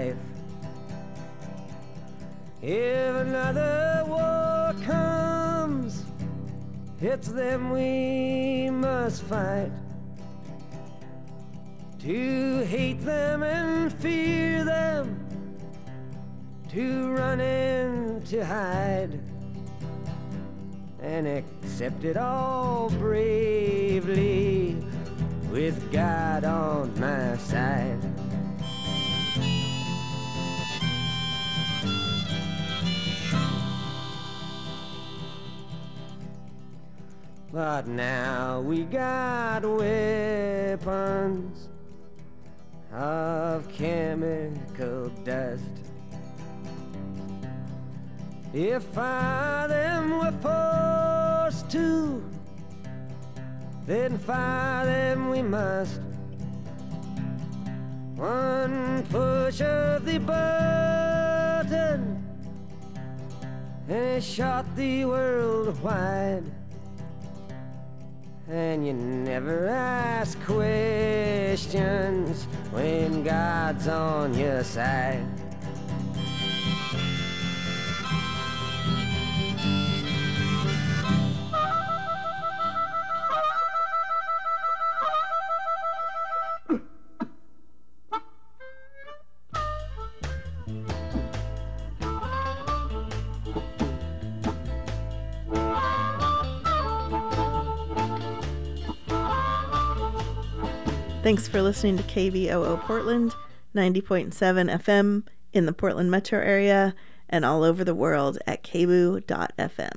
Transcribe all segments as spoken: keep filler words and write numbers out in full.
life. If another war comes, it's them we must fight. To hate them and fear them, to run and to hide, and accept it all bravely with God on my side. But now we got weapons of chemical dust. If fire them were forced to, then fire them we must. One push of the button and it shot the world wide. And you never ask questions when God's on your side. Thanks for listening to K B O O Portland, ninety point seven F M in the Portland metro area and all over the world at k b o dot f m.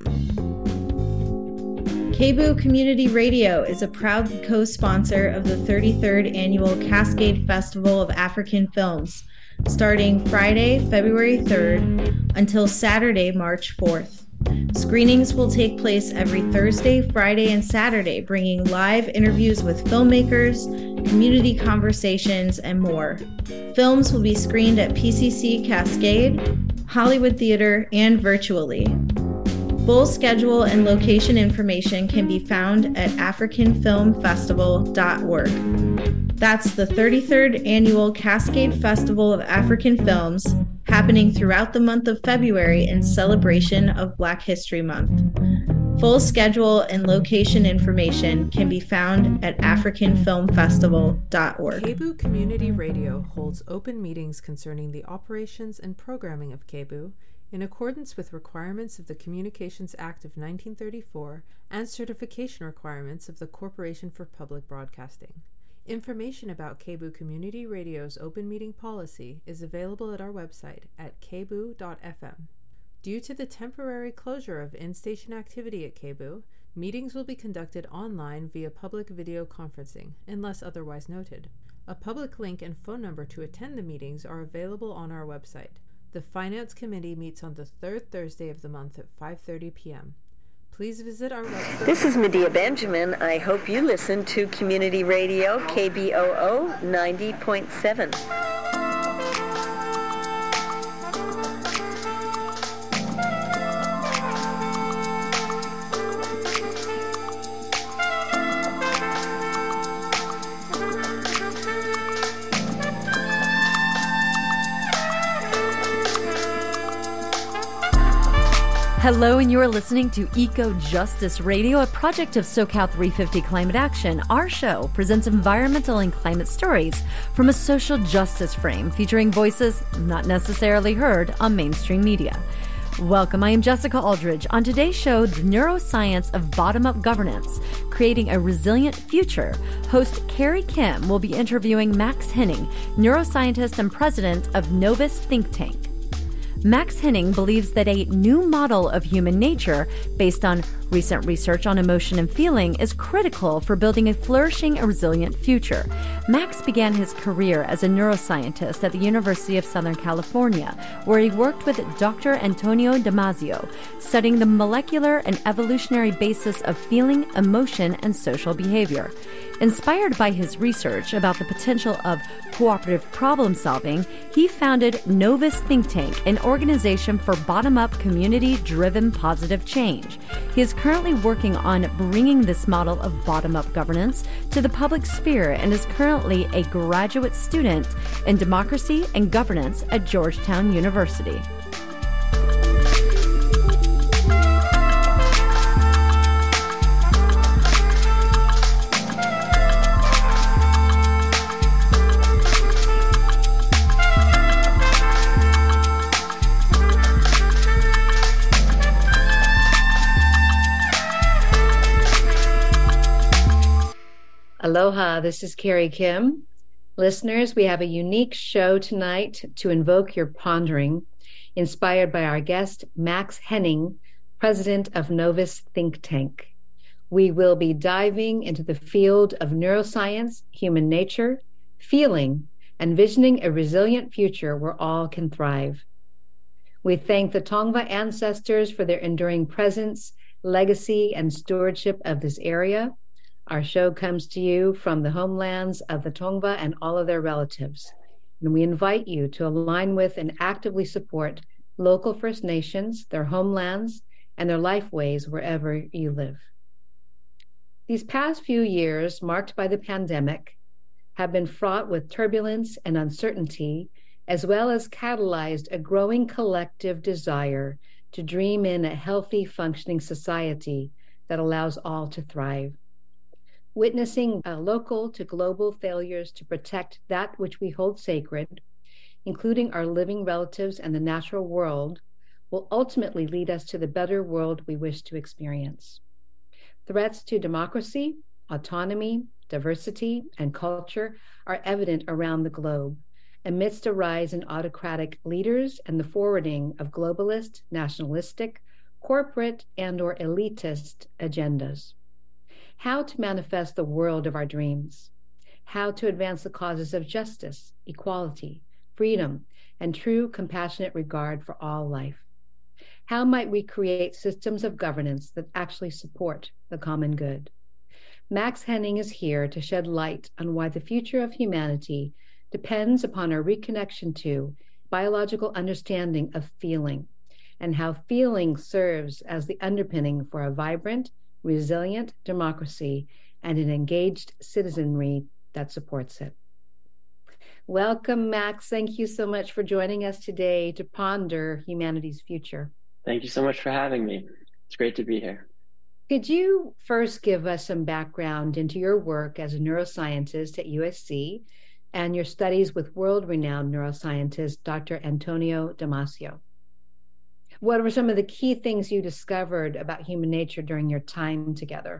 K B O Community Radio is a proud co-sponsor of the thirty-third Annual Cascade Festival of African Films, starting Friday, February third until Saturday, March fourth. Screenings will take place every Thursday, Friday, and Saturday, bringing live interviews with filmmakers, community conversations, and more. Films will be screened at P C C Cascade, Hollywood Theater, and virtually. Full schedule and location information can be found at african film festival dot org. That's the thirty-third Annual Cascade Festival of African Films, happening throughout the month of February in celebration of Black History Month. Full schedule and location information can be found at african film festival dot org. K B O Community Radio holds open meetings concerning the operations and programming of K B O in accordance with requirements of the Communications Act of nineteen thirty-four and certification requirements of the Corporation for Public Broadcasting. Information about K B O Community Radio's open meeting policy is available at our website at k b o dot f m. Due to the temporary closure of in-station activity at K B O, meetings will be conducted online via public video conferencing, unless otherwise noted. A public link and phone number to attend the meetings are available on our website. The Finance Committee meets on the third Thursday of the month at five thirty p.m. Please visit our website. This is Medea Benjamin. I hope you listen to Community Radio K B O O ninety point seven. Hello, and you're listening to Eco Justice Radio, a project of SoCal three fifty Climate Action. Our show presents environmental and climate stories from a social justice frame, featuring voices not necessarily heard on mainstream media. Welcome, I am Jessica Aldridge. On today's show, the neuroscience of bottom-up governance, creating a resilient future. Host Carrie Kim will be interviewing Max Henning, neuroscientist and president of Novus Think Tank. Max Henning believes that a new model of human nature, based on recent research on emotion and feeling, is critical for building a flourishing and resilient future. Max began his career as a neuroscientist at the University of Southern California, where he worked with Doctor Antonio Damasio, studying the molecular and evolutionary basis of feeling, emotion, and social behavior. Inspired by his research about the potential of cooperative problem solving, he founded Novus Think Tank, an organization for bottom-up, community-driven positive change. He is currently working on bringing this model of bottom-up governance to the public sphere and is currently a graduate student in democracy and governance at Georgetown University. Aloha, this is Carrie Kim. Listeners, we have a unique show tonight to invoke your pondering, inspired by our guest, Max Henning, president of Novus Think Tank. We will be diving into the field of neuroscience, human nature, feeling, and visioning a resilient future where all can thrive. We thank the Tongva ancestors for their enduring presence, legacy, and stewardship of this area. Our show comes to you from the homelands of the Tongva and all of their relatives, and we invite you to align with and actively support local First Nations, their homelands, and their lifeways wherever you live. These past few years, marked by the pandemic, have been fraught with turbulence and uncertainty, as well as catalyzed a growing collective desire to dream in a healthy, functioning society that allows all to thrive. Witnessing uh, local to global failures to protect that which we hold sacred, including our living relatives and the natural world, will ultimately lead us to the better world we wish to experience. Threats to democracy, autonomy, diversity, and culture are evident around the globe, amidst a rise in autocratic leaders and the forwarding of globalist, nationalistic, corporate, and or elitist agendas. How to manifest the world of our dreams, how to advance the causes of justice, equality, freedom, and true compassionate regard for all life. How might we create systems of governance that actually support the common good? Max Henning is here to shed light on why the future of humanity depends upon our reconnection to biological understanding of feeling, and how feeling serves as the underpinning for a vibrant, resilient democracy and an engaged citizenry that supports it. Welcome, Max. Thank you so much for joining us today to ponder humanity's future. Thank you so much for having me. It's great to be here. Could you first give us some background into your work as a neuroscientist at U S C and your studies with world-renowned neuroscientist Doctor Antonio Damasio? What were some of the key things you discovered about human nature during your time together?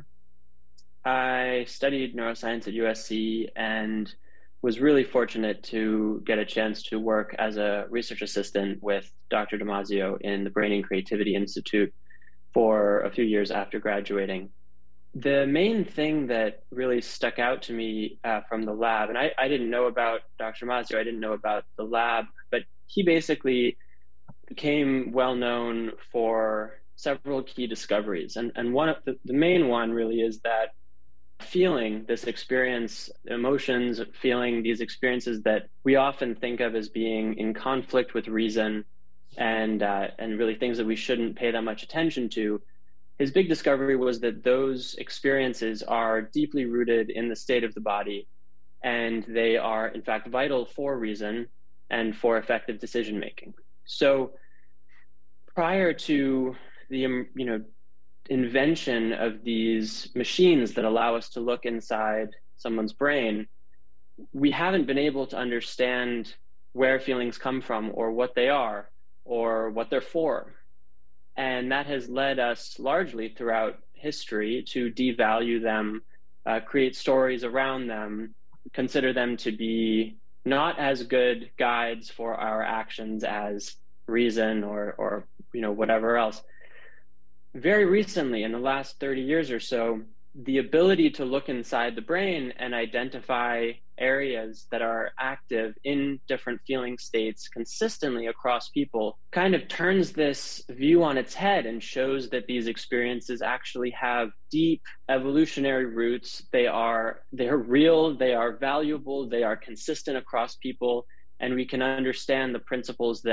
I studied neuroscience at U S C and was really fortunate to get a chance to work as a research assistant with Doctor Damasio in the Brain and Creativity Institute for a few years after graduating. The main thing that really stuck out to me uh, from the lab, and I, I didn't know about Doctor Damasio, I didn't know about the lab, but he basically became well known for several key discoveries. And, and one of the, the main one really is that feeling this experience, emotions, feeling these experiences that we often think of as being in conflict with reason and, uh, and really things that we shouldn't pay that much attention to. His big discovery was that those experiences are deeply rooted in the state of the body, and they are in fact vital for reason and for effective decision-making. So prior to the you know invention of these machines that allow us to look inside someone's brain, we haven't been able to understand where feelings come from or what they are or what they're for. And that has led us largely throughout history to devalue them, uh, create stories around them, consider them to be not as good guides for our actions as reason or, or you know, whatever else. Very recently, in the last thirty years or so, the ability to look inside the brain and identify areas that are active in different feeling states consistently across people kind of turns this view on its head and shows that these experiences actually have deep evolutionary roots. They are, they're real, they are valuable, they are consistent across people, and we can understand the principles that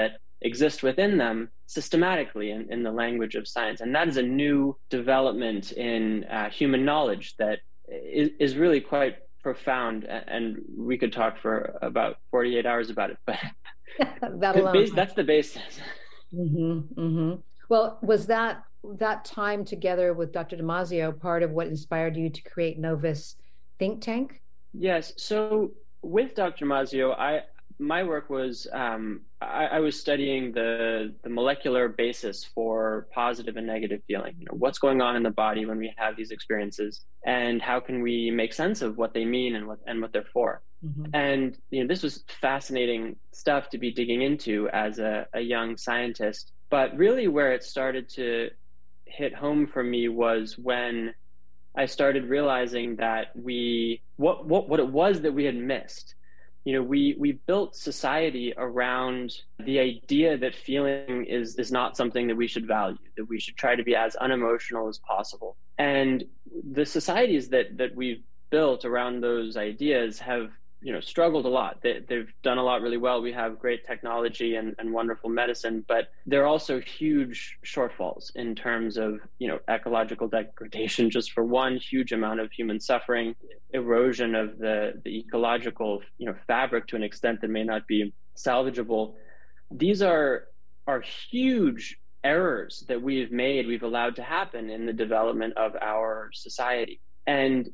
exist within them systematically in, in the language of science. And that is a new development in uh, human knowledge that is, is really quite profound. And we could talk for about forty-eight hours about it, but that alone. That's the basis. Mm-hmm, mm-hmm. Well, was that that time together with Doctor Damasio part of what inspired you to create Novus Think Tank? Yes. So with Doctor Damasio, I my work was um, I, I was studying the the molecular basis for positive and negative feeling. You know, what's going on in the body when we have these experiences, and how can we make sense of what they mean and what and what they're for. Mm-hmm. And you know, this was fascinating stuff to be digging into as a, a young scientist. But really, where it started to hit home for me was when I started realizing that we what what what it was that we had missed. You know, we we built society around the idea that feeling is is not something that we should value, that we should try to be as unemotional as possible. And the societies that that we've built around those ideas have, you know, struggled a lot. They, they've done a lot really well. We have great technology and, and wonderful medicine, but there are also huge shortfalls in terms of, you know, ecological degradation, just for one, huge amount of human suffering, erosion of the, the ecological, you know, fabric to an extent that may not be salvageable. These are, are huge errors that we've made, we've allowed to happen in the development of our society. And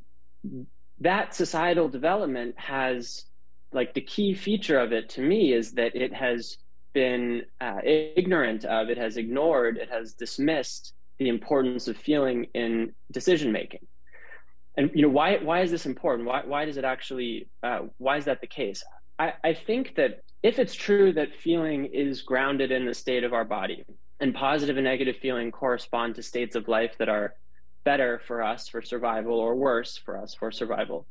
that societal development has, like, the key feature of it to me is that it has been uh, ignorant of, it has ignored, it has dismissed the importance of feeling in decision making. And, you know, why why is this important? Why why does it actually, uh, why is that the case? I, I think that if it's true that feeling is grounded in the state of our body, and positive and negative feeling correspond to states of life that are better for us for survival or worse for us for survival,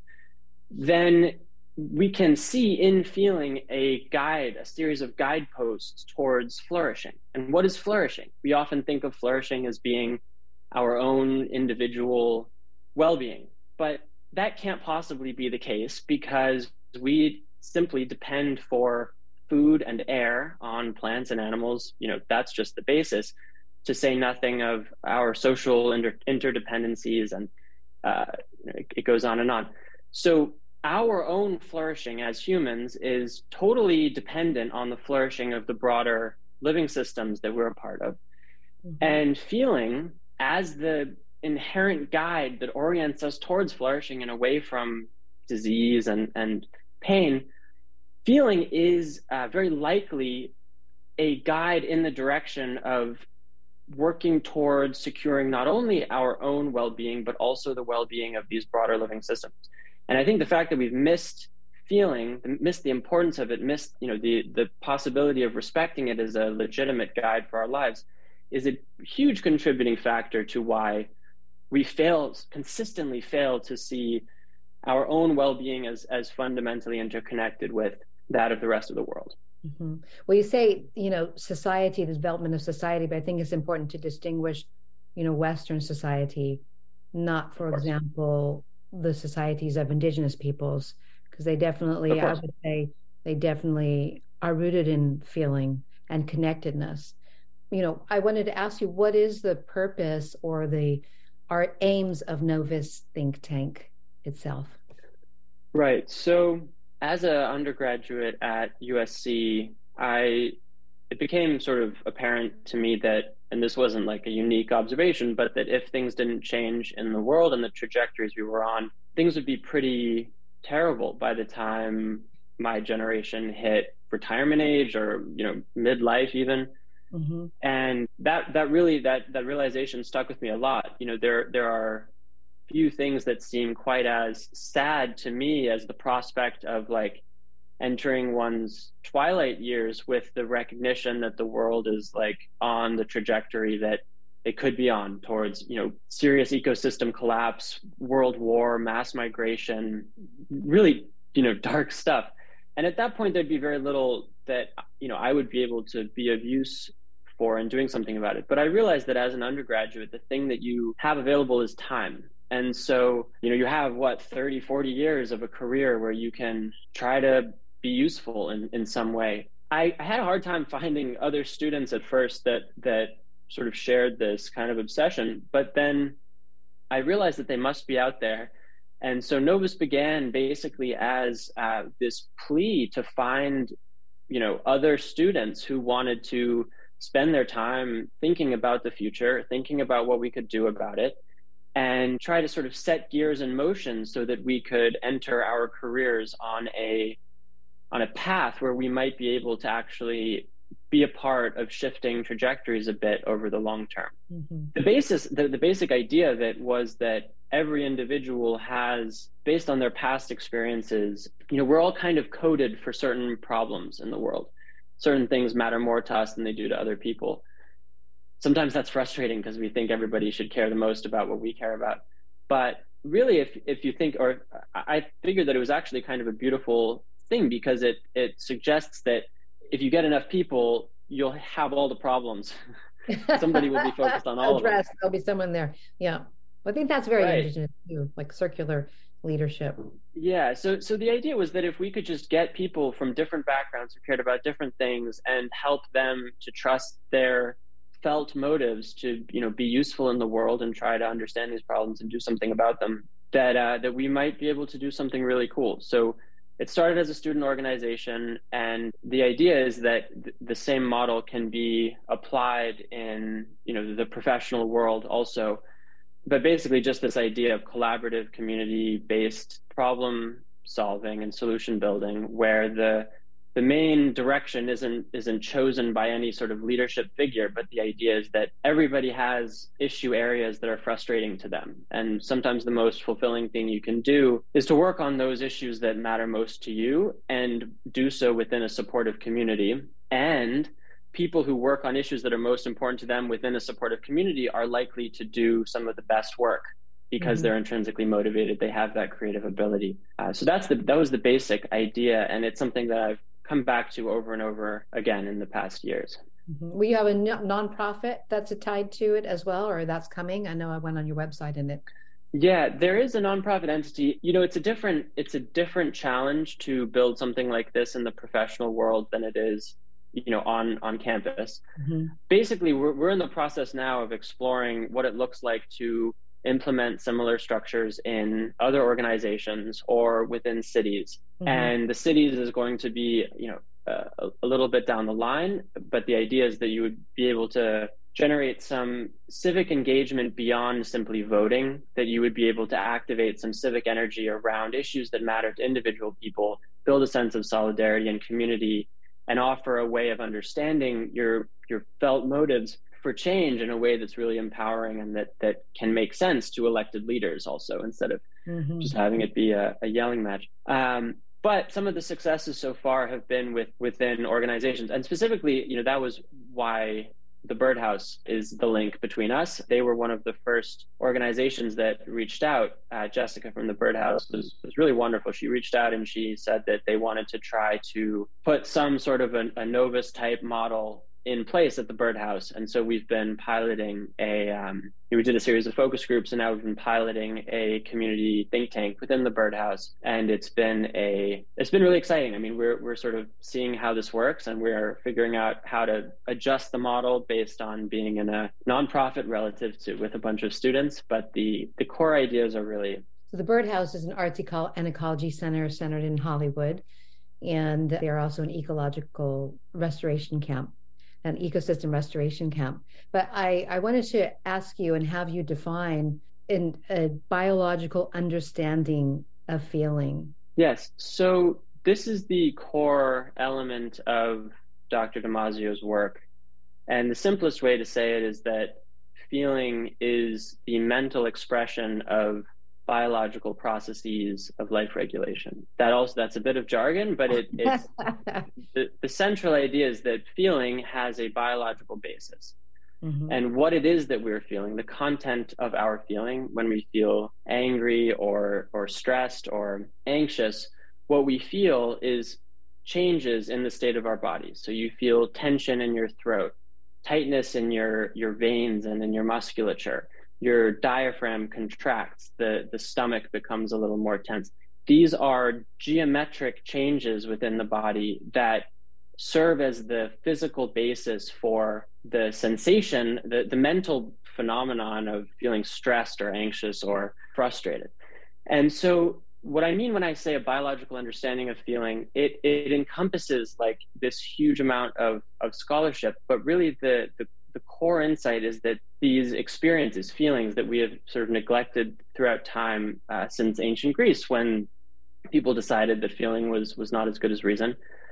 then we can see in feeling a guide, a series of guideposts towards flourishing. And what is flourishing? We often think of flourishing as being our own individual well-being, but that can't possibly be the case, because we simply depend for food and air on plants and animals. You know, that's just the basis, to say nothing of our social inter- interdependencies, and uh, it, it goes on and on. So our own flourishing as humans is totally dependent on the flourishing of the broader living systems that we're a part of. Mm-hmm. And feeling, as the inherent guide that orients us towards flourishing and away from disease and, and pain, feeling is uh, very likely a guide in the direction of working towards securing not only our own well-being, but also the well-being of these broader living systems. And I think the fact that we've missed feeling, missed the importance of it, missed, you know, the, the possibility of respecting it as a legitimate guide for our lives, is a huge contributing factor to why we fail, consistently fail to see our own well-being as, as fundamentally interconnected with that of the rest of the world. Mm-hmm. Well, you say, you know, society, the development of society, but I think it's important to distinguish, you know, Western society, not, for example, the societies of indigenous peoples, because they definitely, I would say, they definitely are rooted in feeling and connectedness. You know, I wanted to ask you, what is the purpose or the our aims of Novus Think Tank itself? Right. So, as an undergraduate at U S C, I it became sort of apparent to me that, and this wasn't like a unique observation, but that if things didn't change in the world and the trajectories we were on, things would be pretty terrible by the time my generation hit retirement age, or, you know, midlife even. Mm-hmm. And that that really that that realization stuck with me a lot. You know, there there are few things that seem quite as sad to me as the prospect of, like, entering one's twilight years with the recognition that the world is, like, on the trajectory that it could be on towards, you know, serious ecosystem collapse, world war, mass migration, really, you know, dark stuff. And at that point, there'd be very little that, you know, I would be able to be of use for in doing something about it. But I realized that as an undergraduate, the thing that you have available is time. And so, you know, you have what, thirty, forty years of a career where you can try to be useful in, in some way. I, I had a hard time finding other students at first that that sort of shared this kind of obsession, but then I realized that they must be out there. And so Novus began basically as uh, this plea to find, you know, other students who wanted to spend their time thinking about the future, thinking about what we could do about it, and try to sort of set gears in motion so that we could enter our careers on a on a path where we might be able to actually be a part of shifting trajectories a bit over the long term. Mm-hmm. The basis, the, the basic idea of it was that every individual has, based on their past experiences, you know, we're all kind of coded for certain problems in the world. Certain things matter more to us than they do to other people. Sometimes that's frustrating because we think everybody should care the most about what we care about. But really, if if you think, or I figured that it was actually kind of a beautiful thing, because it it suggests that if you get enough people, you'll have all the problems. Somebody will be focused on all Address, of them. There'll be someone there. Yeah. I think that's very Right. interesting too, like circular leadership. Yeah. So so the idea was that if we could just get people from different backgrounds who cared about different things and help them to trust their felt motives to, you know, be useful in the world and try to understand these problems and do something about them, that uh, that we might be able to do something really cool. So it started as a student organization, and the idea is that th- the same model can be applied in, you know, the professional world also. But basically just this idea of collaborative, community-based problem solving and solution building, where the the main direction isn't isn't chosen by any sort of leadership figure, but the idea is that everybody has issue areas that are frustrating to them. And sometimes the most fulfilling thing you can do is to work on those issues that matter most to you and do so within a supportive community. And people who work on issues that are most important to them within a supportive community are likely to do some of the best work because mm-hmm. they're intrinsically motivated. They have that creative ability. Uh, so that's the that was the basic idea, and it's something that I've come back to over and over again in the past years. Mm-hmm. Well, you have a nonprofit that's tied to it as well, or that's coming? I know I went on your website and it. Yeah, there is a nonprofit entity. You know, it's a different it's a different challenge to build something like this in the professional world than it is, you know, on on campus. Mm-hmm. Basically, we're we're in the process now of exploring what it looks like to implement similar structures in other organizations or within cities. Mm-hmm. And the cities is going to be, you know, uh, a, a little bit down the line, but the idea is that you would be able to generate some civic engagement beyond simply voting, that you would be able to activate some civic energy around issues that matter to individual people, build a sense of solidarity and community, and offer a way of understanding your your felt motives for change in a way that's really empowering and that that can make sense to elected leaders also, instead of mm-hmm. just having it be a, a yelling match. Um, but some of the successes so far have been with within organizations, and specifically, you know, that was why the Birdhouse is the link between us. They were one of the first organizations that reached out. Uh, Jessica from the Birdhouse was, was really wonderful. She reached out and she said that they wanted to try to put some sort of a, a Novus type model in place at the Birdhouse. And so we've been piloting a, um, we did a series of focus groups, and now we've been piloting a community think tank within the Birdhouse. And it's been a, it's been really exciting. I mean, we're, we're sort of seeing how this works, and we're figuring out how to adjust the model based on being in a nonprofit relative to with a bunch of students. But the, the core ideas are really. So the Birdhouse is an arts eco- and ecology center centered in Hollywood. And they are also an ecological restoration camp, an ecosystem restoration camp. But I, I wanted to ask you and have you define in a biological understanding of feeling. Yes. So this is the core element of Doctor Damasio's work. And the simplest way to say it is that feeling is the mental expression of biological processes of life regulation. That also, that's a bit of jargon, but it, it's the, the central idea is that feeling has a biological basis. Mm-hmm. And what it is that we're feeling, the content of our feeling when we feel angry or or stressed or anxious, what we feel is changes in the state of our bodies. So you feel tension in your throat, tightness in your, your veins and in your musculature. Your diaphragm contracts, the, the stomach becomes a little more tense. These are geometric changes within the body that serve as the physical basis for the sensation, the, the mental phenomenon of feeling stressed or anxious or frustrated. And so what I mean when I say a biological understanding of feeling, it, it encompasses like this huge amount of, of scholarship, but really the, the, the core insight is that these experiences, feelings that we have sort of neglected throughout time uh, since ancient Greece, when people decided that feeling was, was not as good as reason,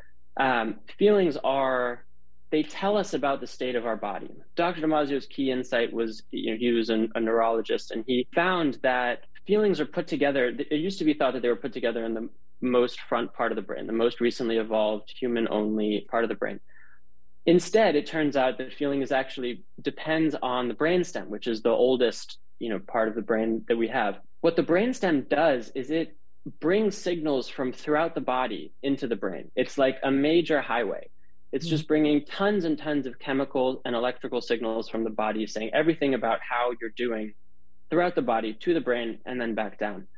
um, feelings are, they tell us about the state of our body. Doctor Damasio's key insight was, you know, he was a, a neurologist, and he found that feelings are put together. It used to be thought that they were put together in the most front part of the brain, the most recently evolved human-only part of the brain. Instead, it turns out that feeling is actually depends on the brainstem, which is the oldest, you know, part of the brain that we have. What the brainstem does is it brings signals from throughout the body into the brain. It's like a major highway. It's just bringing tons and tons of chemical and electrical signals from the body, saying everything about how you're doing throughout the body to the brain and then back down.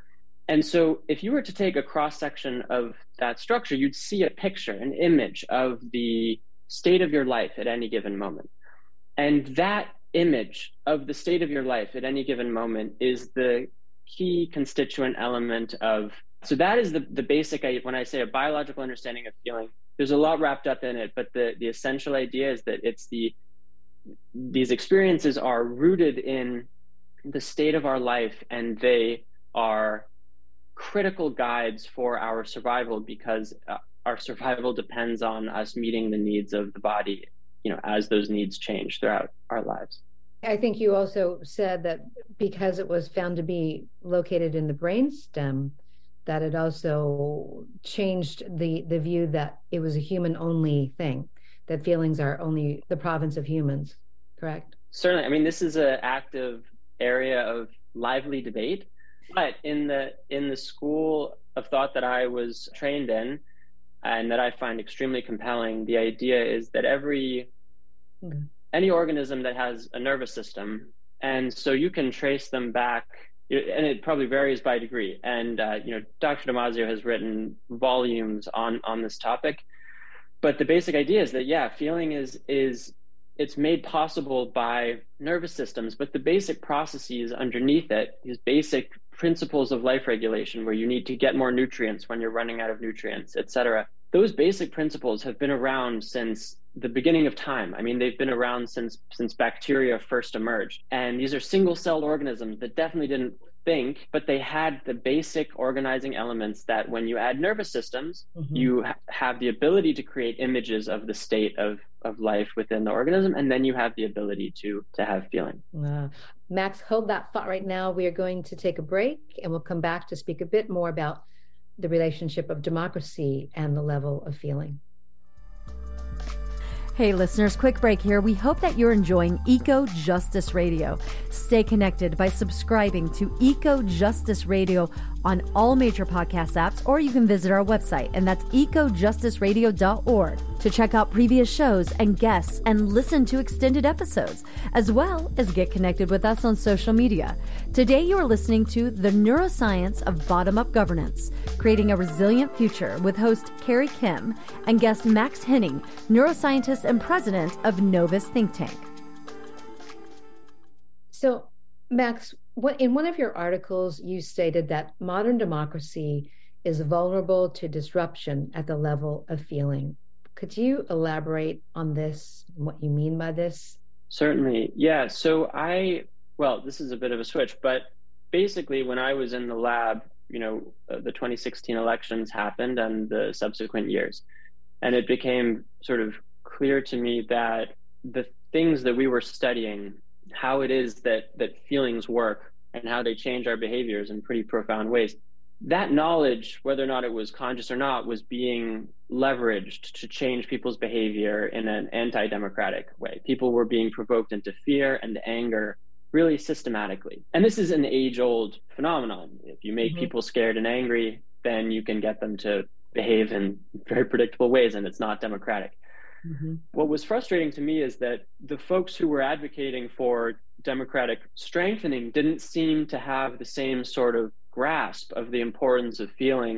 And so if you were to take a cross-section of that structure, you'd see a picture, an image of the state of your life at any given moment. And that image of the state of your life at any given moment is the key constituent element of, so that is the, the basic, when I say a biological understanding of feeling, there's a lot wrapped up in it, but the, the essential idea is that it's the, these experiences are rooted in the state of our life, and they are critical guides for our survival, because uh, our survival depends on us meeting the needs of the body, you know, as those needs change throughout our lives. I think you also said that because it was found to be located in the brainstem, that it also changed the, the view that it was a human-only thing, that feelings are only the province of humans, correct? Certainly. I mean, this is an active area of lively debate, but in the in the school of thought that I was trained in, and that I find extremely compelling, the idea is that every okay. any organism that has a nervous system, and so you can trace them back, and it probably varies by degree. And uh, you know, Doctor Damasio has written volumes on on this topic, but the basic idea is that yeah, feeling is is it's made possible by nervous systems, but the basic processes underneath it, these basic principles of life regulation, where you need to get more nutrients when you're running out of nutrients, et cetera. Those basic principles have been around since the beginning of time. I mean, they've been around since since bacteria first emerged. And these are single-celled organisms that definitely didn't think, but they had the basic organizing elements that when you add nervous systems, mm-hmm. you ha- have the ability to create images of the state of, of life within the organism, and then you have the ability to, to have feeling. Uh, Max, hold that thought right now. We are going to take a break, and we'll come back to speak a bit more about the relationship of democracy and the level of feeling. Hey listeners, quick break here. We hope that you're enjoying Eco Justice Radio. Stay connected by subscribing to Eco Justice Radio on all major podcast apps, or you can visit our website, and that's eco justice radio dot org, to check out previous shows and guests and listen to extended episodes, as well as get connected with us on social media. Today you are listening to The Neuroscience of Bottom-Up Governance, Creating a Resilient Future, with host Carrie Kim and guest Max Henning, neuroscientist and president of Novus Think Tank. So, Max, what, in one of your articles, you stated that modern democracy is vulnerable to disruption at the level of feeling. Could you elaborate on this, what you mean by this? Certainly. Yeah. So I, well, this is a bit of a switch, but basically when I was in the lab, you know, uh, the twenty sixteen elections happened and the subsequent years, and it became sort of clear to me that the things that we were studying, how it is that that feelings work and how they change our behaviors in pretty profound ways, that knowledge, whether or not it was conscious or not, was being leveraged to change people's behavior in an anti-democratic way. People were being provoked into fear and anger really systematically. And this is an age-old phenomenon. If you make mm-hmm. people scared and angry, then you can get them to behave in very predictable ways, and it's not democratic. Mm-hmm. What was frustrating to me is that the folks who were advocating for democratic strengthening didn't seem to have the same sort of grasp of the importance of feeling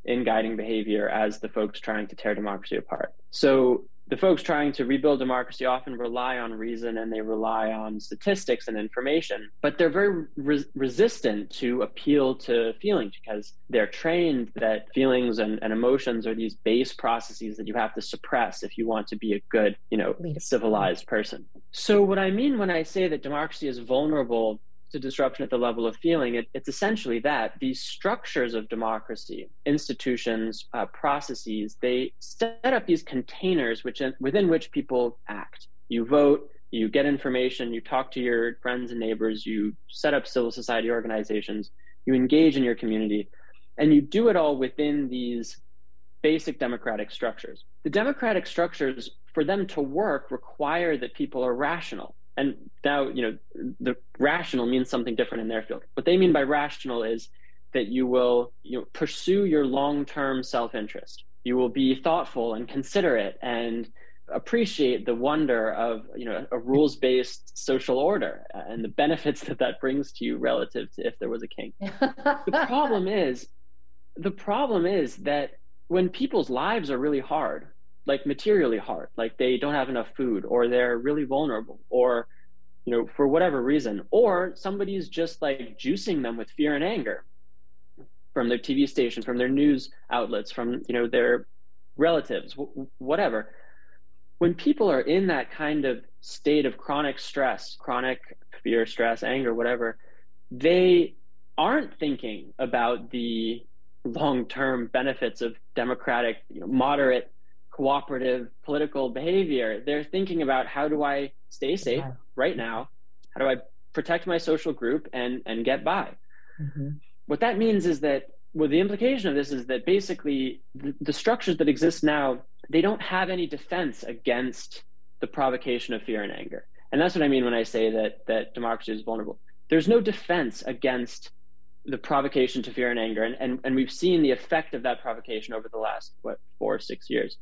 in guiding behavior as the folks trying to tear democracy apart. So the folks trying to rebuild democracy often rely on reason and they rely on statistics and information, but they're very re- resistant to appeal to feelings because they're trained that feelings and, and emotions are these base processes that you have to suppress if you want to be a good, you know, civilized person. So what I mean when I say that democracy is vulnerable to disruption at the level of feeling, it, it's essentially that these structures of democracy, institutions, uh, processes, they set up these containers which within which people act. You vote, you get information, you talk to your friends and neighbors, you set up civil society organizations, you engage in your community, and you do it all within these basic democratic structures. The democratic structures, for them to work, require that people are rational. And now, you know, the rational means something different in their field. What they mean by rational is that you will, you know, pursue your long-term self-interest. You will be thoughtful and considerate and appreciate the wonder of, you know, a rules-based social order and the benefits that that brings to you relative to if there was a king. The problem is, the problem is that when people's lives are really hard, like materially hard, like they don't have enough food, or they're really vulnerable, or, you know, for whatever reason, or somebody's just like juicing them with fear and anger from their T V station, from their news outlets, from, you know, their relatives, w- whatever. When people are in that kind of state of chronic stress, chronic fear, stress, anger, whatever, they aren't thinking about the long-term benefits of democratic, you know, moderate, cooperative political behavior. They're thinking about, how do I stay safe right now? How do I protect my social group and, and get by? Mm-hmm. What that means is that, well, the implication of this is that basically the, the structures that exist now, they don't have any defense against the provocation of fear and anger. And that's what I mean when I say that, that democracy is vulnerable. There's no defense against the provocation to fear and anger. And, and, and we've seen the effect of that provocation over the last, what, four or six years.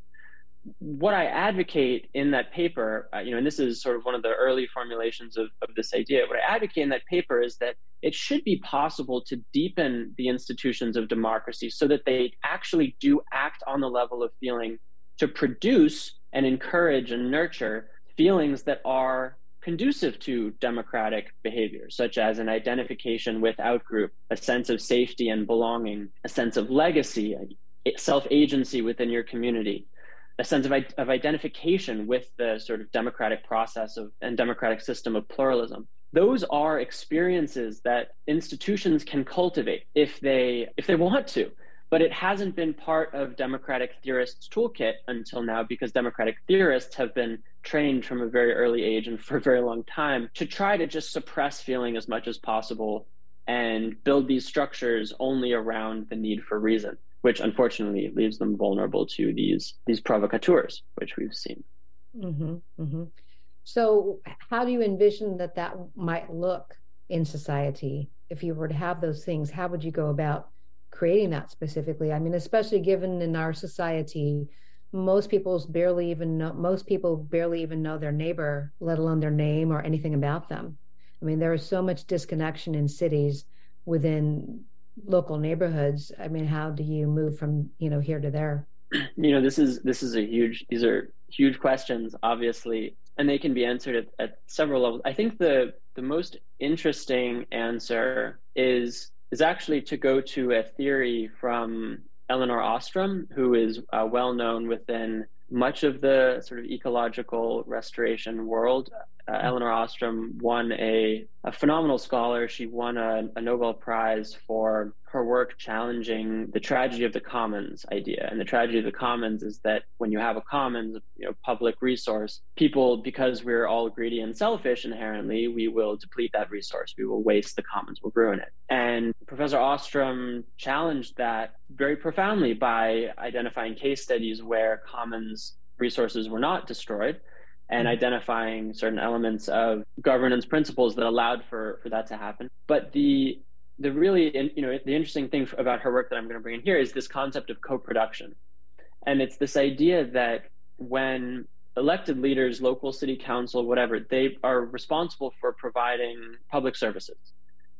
What I advocate in that paper, uh, you know, and this is sort of one of the early formulations of, of this idea, what I advocate in that paper is that it should be possible to deepen the institutions of democracy so that they actually do act on the level of feeling to produce and encourage and nurture feelings that are conducive to democratic behavior, such as an identification with outgroup, a sense of safety and belonging, a sense of legacy, self-agency within your community, a sense of, of identification with the sort of democratic process of and democratic system of pluralism. Those are experiences that institutions can cultivate if they if they want to, but it hasn't been part of democratic theorists' toolkit until now, because democratic theorists have been trained from a very early age and for a very long time to try to just suppress feeling as much as possible and build these structures only around the need for reason, which unfortunately leaves them vulnerable to these these provocateurs, which we've seen. Mm-hmm, mm-hmm. So how do you envision that that might look in society? If you were to have those things, how would you go about creating that specifically? I mean, especially given in our society, most people's barely even know, most people barely even know their neighbor, let alone their name or anything about them. I mean, there is so much disconnection in cities within local neighborhoods. I mean, how do you move from, you know, here to there? You know, this is this is a huge, these are huge questions, obviously, and they can be answered at, at several levels. I think the the most interesting answer is is actually to go to a theory from Elinor Ostrom, who is uh, well known within much of the sort of ecological restoration world. Uh, Elinor Ostrom won a, a phenomenal scholar. She won a, a Nobel Prize for her work challenging the tragedy of the commons idea. And the tragedy of the commons is that when you have a commons, you know, public resource, people, because we're all greedy and selfish inherently, we will deplete that resource. We will waste the commons, we'll ruin it. And Professor Ostrom challenged that very profoundly by identifying case studies where commons resources were not destroyed, and identifying certain elements of governance principles that allowed for, for that to happen. But the the really, you know, the interesting thing about her work that I'm going to bring in here is this concept of co-production. And it's this idea that when elected leaders, local city council, whatever, they are responsible for providing public services.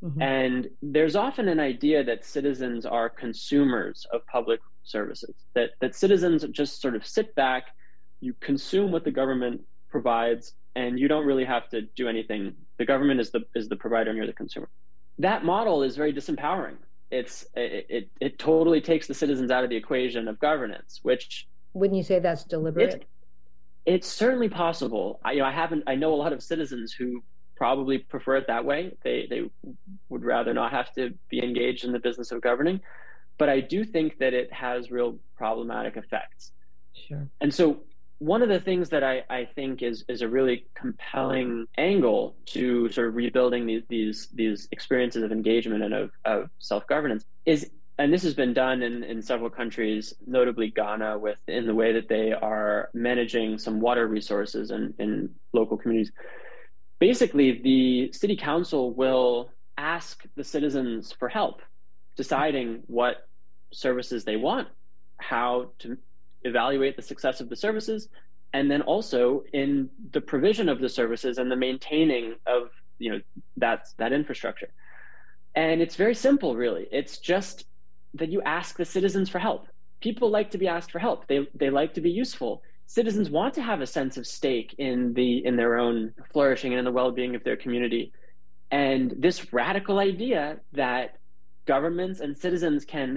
Mm-hmm. And there's often an idea that citizens are consumers of public services, that, that citizens just sort of sit back, you consume what the government provides, and you don't really have to do anything. The government is the, is the provider and you're the consumer. That model is very disempowering. It's, it, it, it totally takes the citizens out of the equation of governance, which... Wouldn't you say that's deliberate? It, it's certainly possible. I, you know, I haven't, I know a lot of citizens who probably prefer it that way. They they would rather not have to be engaged in the business of governing. But I do think that it has real problematic effects. Sure. And so one of the things that I, I think is is a really compelling angle to sort of rebuilding these these these experiences of engagement and of, of self-governance is, and this has been done in, in several countries, notably Ghana, with in the way that they are managing some water resources in, in local communities. Basically, the city council will ask the citizens for help deciding what services they want, how to evaluate the success of the services, and then also in the provision of the services and the maintaining of, you know, that, that infrastructure. And it's very simple, really. It's just that you ask the citizens for help. People like to be asked for help. They, they like to be useful. Citizens want to have a sense of stake in the in their own flourishing and in the well-being of their community. And this radical idea that governments and citizens can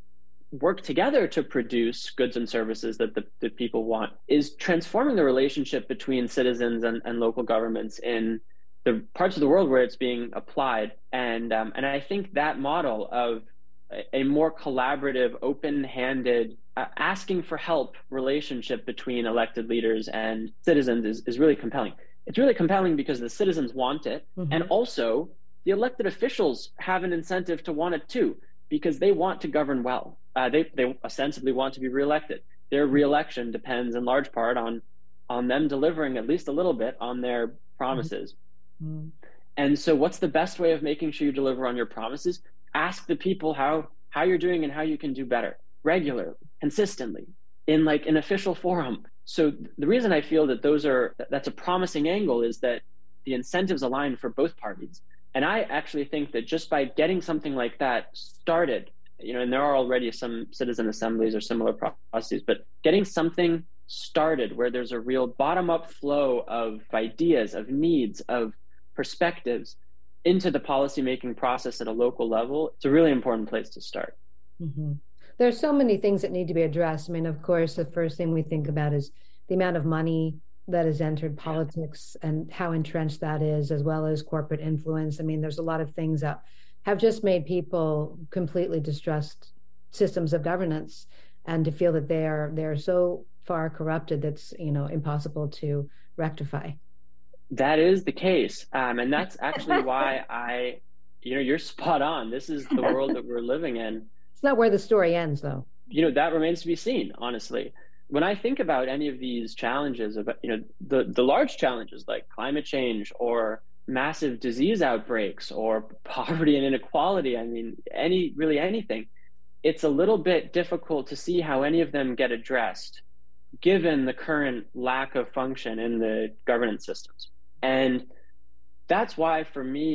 work together to produce goods and services that the that people want is transforming the relationship between citizens and, and local governments in the parts of the world where it's being applied. And um, and I think that model of a, a more collaborative, open-handed, Uh, asking for help relationship between elected leaders and citizens is, is really compelling. It's really compelling because the citizens want it. Mm-hmm. And also the elected officials have an incentive to want it too, because they want to govern well. Uh, they, they ostensibly want to be reelected. Their reelection depends in large part on, on them delivering at least a little bit on their promises. Mm-hmm. And so what's the best way of making sure you deliver on your promises? Ask the people how, how you're doing and how you can do better. Regularly, consistently, in like an official forum. So the reason I feel that those are, that's a promising angle is that the incentives align for both parties. And I actually think that just by getting something like that started, you know, and there are already some citizen assemblies or similar processes, but getting something started where there's a real bottom-up flow of ideas, of needs, of perspectives into the policymaking process at a local level, it's a really important place to start. Mm-hmm. There's so many things that need to be addressed. I mean, of course, the first thing we think about is the amount of money that has entered politics and how entrenched that is, as well as corporate influence. I mean, there's a lot of things that have just made people completely distrust systems of governance and to feel that they are they're so far corrupted that's, you know, impossible to rectify. That is the case. Um, and that's actually why I, you know, you're spot on. This is the world that we're living in. It's not where the story ends, though. You know, that remains to be seen, honestly. When I think about any of these challenges, about, you know, the, the large challenges like climate change or massive disease outbreaks or poverty and inequality, I mean, any really anything, it's a little bit difficult to see how any of them get addressed, given the current lack of function in the governance systems. And that's why, for me,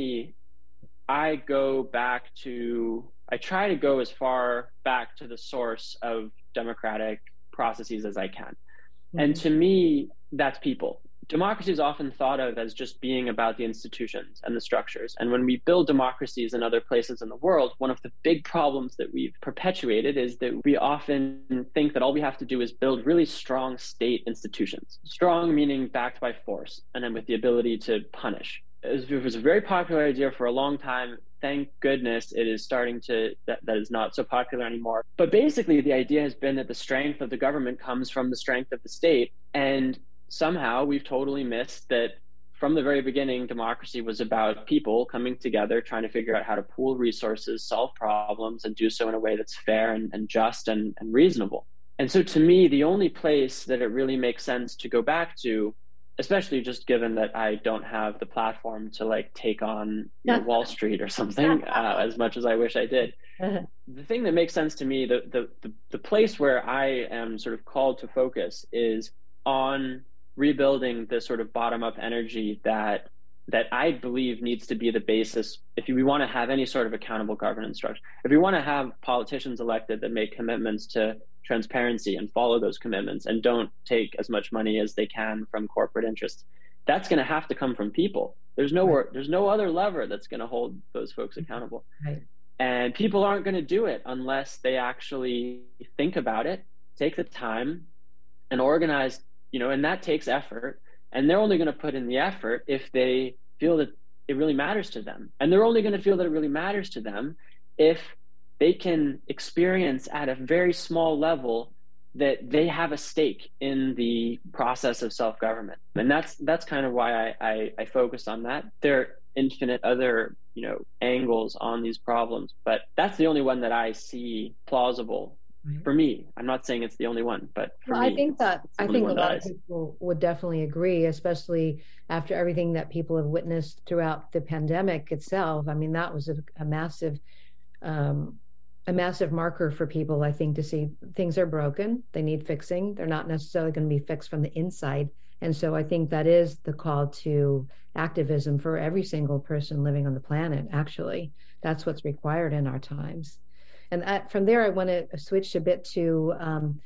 I go back to... I try to go as far back to the source of democratic processes as I can. Mm-hmm. And to me, that's people. Democracy is often thought of as just being about the institutions and the structures. And when we build democracies in other places in the world, one of the big problems that we've perpetuated is that we often think that all we have to do is build really strong state institutions. Strong meaning backed by force, and then with the ability to punish. It was a very popular idea for a long time. Thank goodness it is starting to, that, that is not so popular anymore. But basically the idea has been that the strength of the government comes from the strength of the state. And somehow we've totally missed that from the very beginning, democracy was about people coming together, trying to figure out how to pool resources, solve problems, and do so in a way that's fair and, and just and, and reasonable. And so to me, the only place that it really makes sense to go back to, especially just given that I don't have the platform to like take on, you know, Wall Street or something, uh, as much as I wish I did. The thing that makes sense to me, the, the the the place where I am sort of called to focus is on rebuilding this sort of bottom-up energy that that I believe needs to be the basis if we want to have any sort of accountable governance structure. If we want to have politicians elected that make commitments to transparency and follow those commitments and don't take as much money as they can from corporate interests, that's going to have to come from people. There's no right. there's no other lever that's going to hold those folks accountable. Right. And people aren't going to do it unless they actually think about it, take the time, and organize, you know, and that takes effort. And they're only going to put in the effort if they feel that it really matters to them. And they're only going to feel that it really matters to them if they can experience at a very small level that they have a stake in the process of self-government. And that's that's kind of why I, I, I focus on that. There are infinite other, you know, angles on these problems, but that's the only one that I see plausible right. for me. I'm not saying it's the only one, but for well, me, I think that I think a lot of I people would definitely agree, especially after everything that people have witnessed throughout the pandemic itself. I mean, that was a, a massive um, a massive marker for people, I think, to see things are broken, they need fixing. They're not necessarily going to be fixed from the inside. And so I think that is the call to activism for every single person living on the planet, actually. That's what's required in our times. And that, from there, I want to switch a bit to um,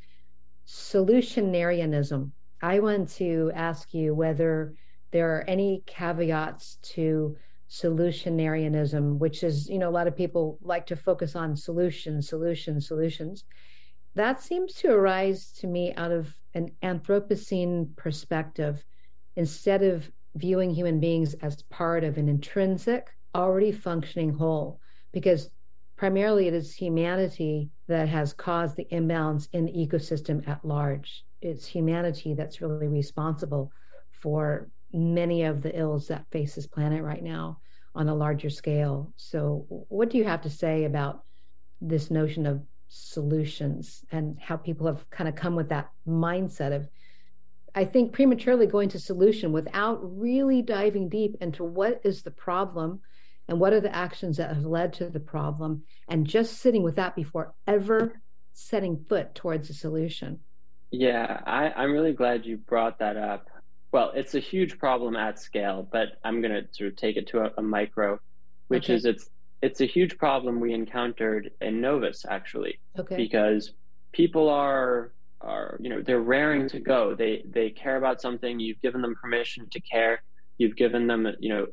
solutionarianism. I want to ask you whether there are any caveats to solutionarianism, which is, you know, a lot of people like to focus on solutions, solutions, solutions. That seems to arise to me out of an Anthropocene perspective, instead of viewing human beings as part of an intrinsic, already functioning whole, because primarily it is humanity that has caused the imbalance in the ecosystem at large. It's humanity that's really responsible for many of the ills that face this planet right now on a larger scale. So what do you have to say about this notion of solutions and how people have kind of come with that mindset of, I think, prematurely going to solution without really diving deep into what is the problem and what are the actions that have led to the problem, and just sitting with that before ever setting foot towards a solution? Yeah, I, I'm really glad you brought that up. Well, it's a huge problem at scale, but I'm going to sort of take it to a, a micro, which okay. is it's it's a huge problem we encountered in Novus, actually, okay. because people are are you know they're raring to go. They they care about something. You've given them permission to care. You've given them you know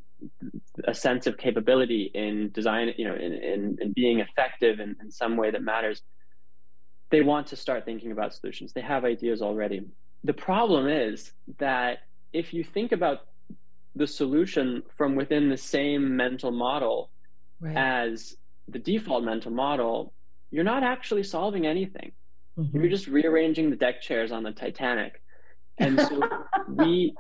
a sense of capability in design, you know, in in, in being effective in, in some way that matters. They want to start thinking about solutions. They have ideas already. The problem is that if you think about the solution from within the same mental model right. as the default mental model, you're not actually solving anything. Mm-hmm. You're just rearranging the deck chairs on the Titanic. And so we,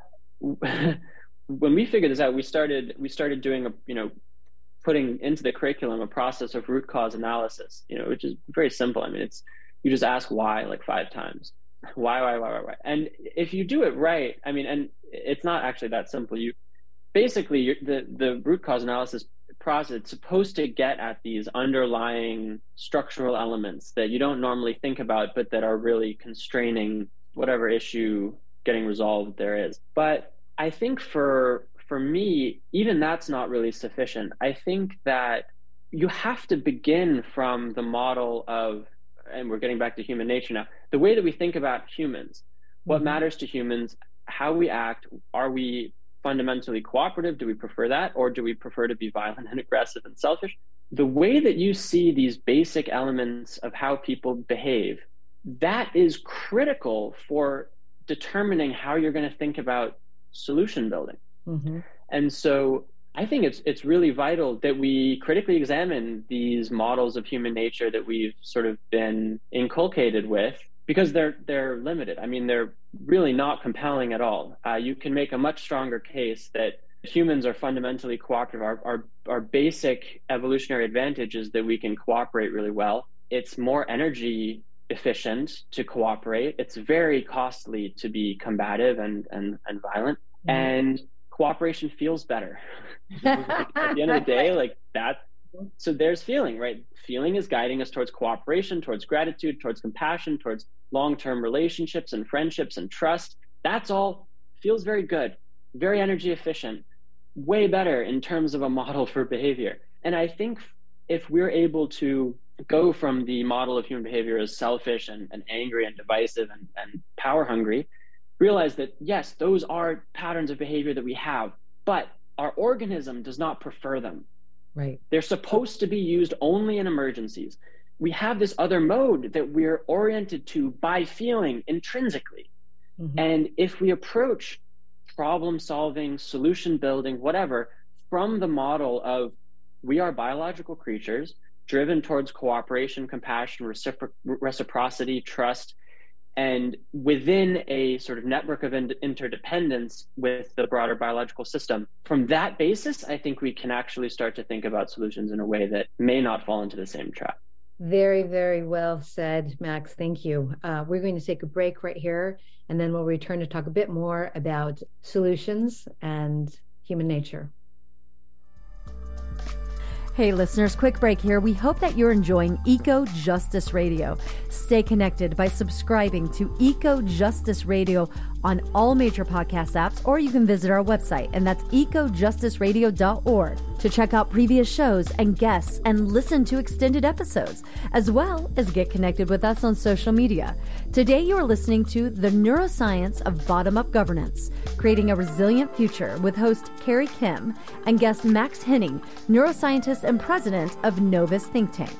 when we figured this out, we started we started doing a you know putting into the curriculum a process of root cause analysis. You know, which is very simple. I mean, it's you just ask why like five times. Why, why, why, why, why? And if you do it right, I mean, and it's not actually that simple. You basically, you're, the, the root cause analysis process is supposed to get at these underlying structural elements that you don't normally think about, but that are really constraining whatever issue getting resolved there is. But I think for, for me, even that's not really sufficient. I think that you have to begin from the model of, and we're getting back to human nature now, the way that we think about humans, what mm-hmm. matters to humans, how we act. Are we fundamentally cooperative? Do we prefer that? Or do we prefer to be violent and aggressive and selfish? The way that you see these basic elements of how people behave, that is critical for determining how you're going to think about solution building. Mm-hmm. And so I think it's it's really vital that we critically examine these models of human nature that we've sort of been inculcated with, because they're they're limited. I mean, they're really not compelling at all. Uh, you can make a much stronger case that humans are fundamentally cooperative. Our, our our basic evolutionary advantage is that we can cooperate really well. It's more energy efficient to cooperate. It's very costly to be combative and and, and violent. Mm-hmm. And cooperation feels better. At the end of the day, like that. So there's feeling, right? Feeling is guiding us towards cooperation, towards gratitude, towards compassion, towards long-term relationships and friendships and trust. That's all feels very good, very energy efficient. way better in terms of a model for behavior. And I think if we're able to go from the model of human behavior as selfish and, and angry and divisive and, and power hungry, realize that yes, those are patterns of behavior that we have, but our organism does not prefer them. Right. They're supposed to be used only in emergencies. We have this other mode that we're oriented to by feeling intrinsically. Mm-hmm. And if we approach problem solving, solution building, whatever, from the model of we are biological creatures driven towards cooperation, compassion, recipro- reciprocity, trust, and within a sort of network of in- interdependence with the broader biological system, from that basis, I think we can actually start to think about solutions in a way that may not fall into the same trap. Very, very well said, Max. Thank you. Uh, we're going to take a break right here, and then we'll return to talk a bit more about solutions and human nature. Hey listeners, quick break here. We hope that you're enjoying Eco Justice Radio. Stay connected by subscribing to Eco Justice Radio on all major podcast apps, or you can visit our website, and that's eco justice radio dot org, to check out previous shows and guests and listen to extended episodes, as well as get connected with us on social media. Today you are listening to The Neuroscience of Bottom-Up Governance, Creating a Resilient Future, with host Carrie Kim and guest Max Henning, neuroscientist and president of Novus Think Tank.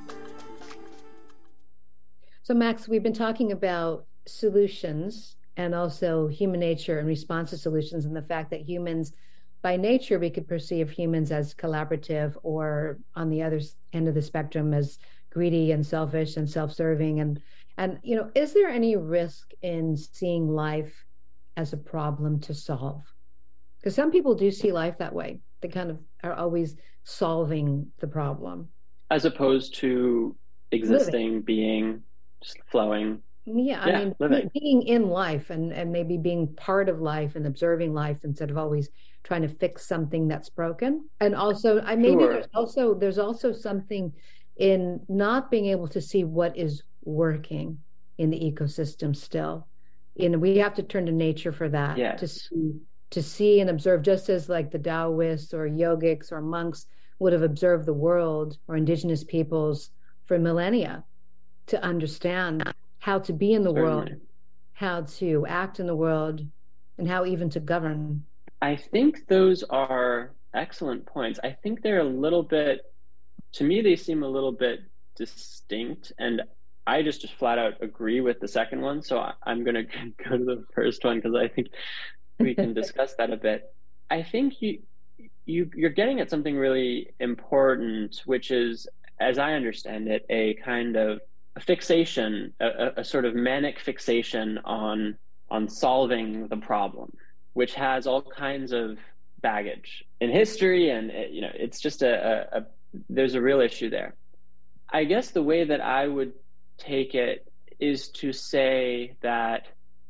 So Max, we've been talking about solutions and also human nature and response to solutions, and the fact that humans, by nature, we could perceive humans as collaborative, or on the other end of the spectrum as greedy and selfish and self-serving. And, and you know, is there any risk in seeing life as a problem to solve? Because some people do see life that way. They kind of are always solving the problem. As opposed to existing, Living. being, just flowing. Yeah, Yeah, I mean, living. being in life and, and maybe being part of life and observing life instead of always trying to fix something that's broken. And also, I maybe Sure. there's also there's also something in not being able to see what is working in the ecosystem still. And we have to turn to nature for that, Yes. to see to see and observe, just as like the Taoists or yogics or monks would have observed the world, or indigenous peoples for millennia, to understand how to be in the Certainly. world, how to act in the world, and how even to govern. I think those are excellent points. I think they're a little bit, to me, they seem a little bit distinct. And I just, just flat out agree with the second one. So I, I'm going to go to the first one because I think we can discuss that a bit. I think you, you, you're getting at something really important, which is, as I understand it, a kind of a fixation, a, a sort of manic fixation on on solving the problem, which has all kinds of baggage in history, and you know, it's just a, a, a there's a real issue there. I guess the way that I would take it is to say that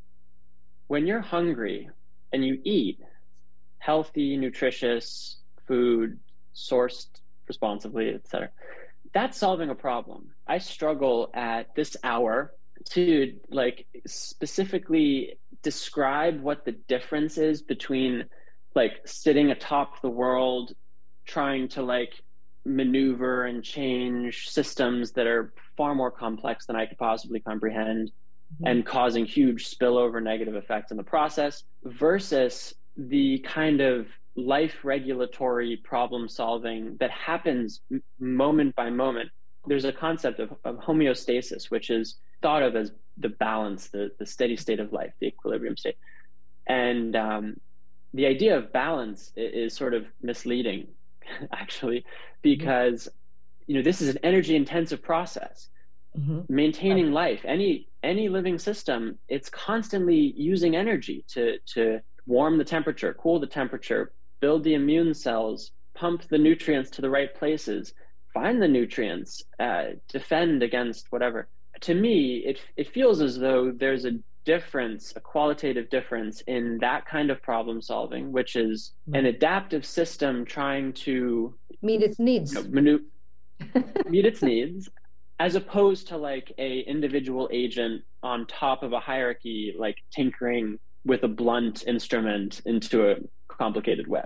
when you're hungry and you eat healthy, nutritious food, sourced responsibly, et cetera, that's solving a problem. I struggle at this hour to like specifically describe what the difference is between like sitting atop the world, trying to like maneuver and change systems that are far more complex than I could possibly comprehend, mm-hmm. and causing huge spillover negative effects in the process, versus the kind of life regulatory problem solving that happens moment by moment. There's a concept of, of homeostasis, which is thought of as the balance, the, the steady state of life, the equilibrium state. And um, the idea of balance is, is sort of misleading, actually, because you know, this is an energy intensive process. Mm-hmm. Maintaining life, any any living system, it's constantly using energy to to warm the temperature, cool the temperature, build the immune cells, pump the nutrients to the right places, find the nutrients, uh, defend against whatever. To me, it it feels as though there's a difference, a qualitative difference in that kind of problem solving, which is an adaptive system trying to meet its needs, you know, manu- meet its needs, as opposed to like a individual agent on top of a hierarchy, like tinkering with a blunt instrument into a complicated web.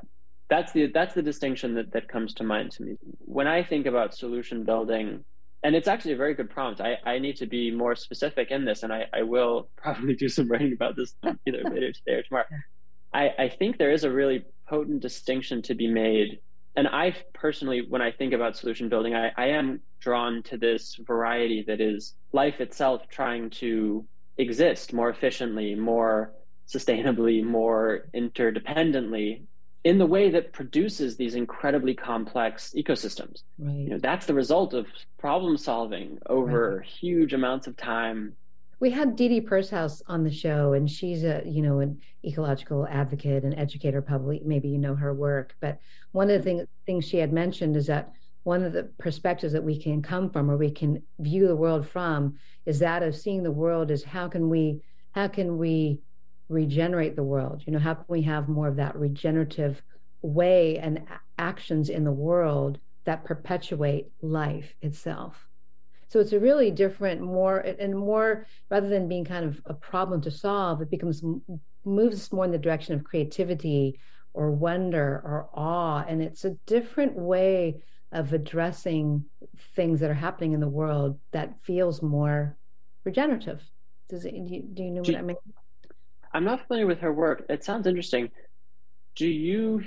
that's the that's the distinction that, that comes to mind to me. When I think about solution building, and it's actually a very good prompt. I, I need to be more specific in this, and I, I will probably do some writing about this either later today or tomorrow. I, I think there is a really potent distinction to be made. And I personally, when I think about solution building, I, I am drawn to this variety that is life itself trying to exist more efficiently, more sustainably, more interdependently, in the way that produces these incredibly complex ecosystems. Right. You know, that's the result of problem solving over right. huge amounts of time. We had Dee Dee Pershouse on the show, and she's a, you know, an ecological advocate and educator. Probably, maybe you know her work. But one of the thing, things she had mentioned is that one of the perspectives that we can come from, or we can view the world from, is that of seeing the world as how can we, how can we regenerate the world? You know, how can we have more of that regenerative way and actions in the world that perpetuate life itself? So it's a really different, more and more, rather than being kind of a problem to solve, it becomes, moves us more in the direction of creativity or wonder or awe. And it's a different way of addressing things that are happening in the world that feels more regenerative. Does it, do you, do you know do, what I mean? I'm not familiar with her work. It sounds interesting. Do you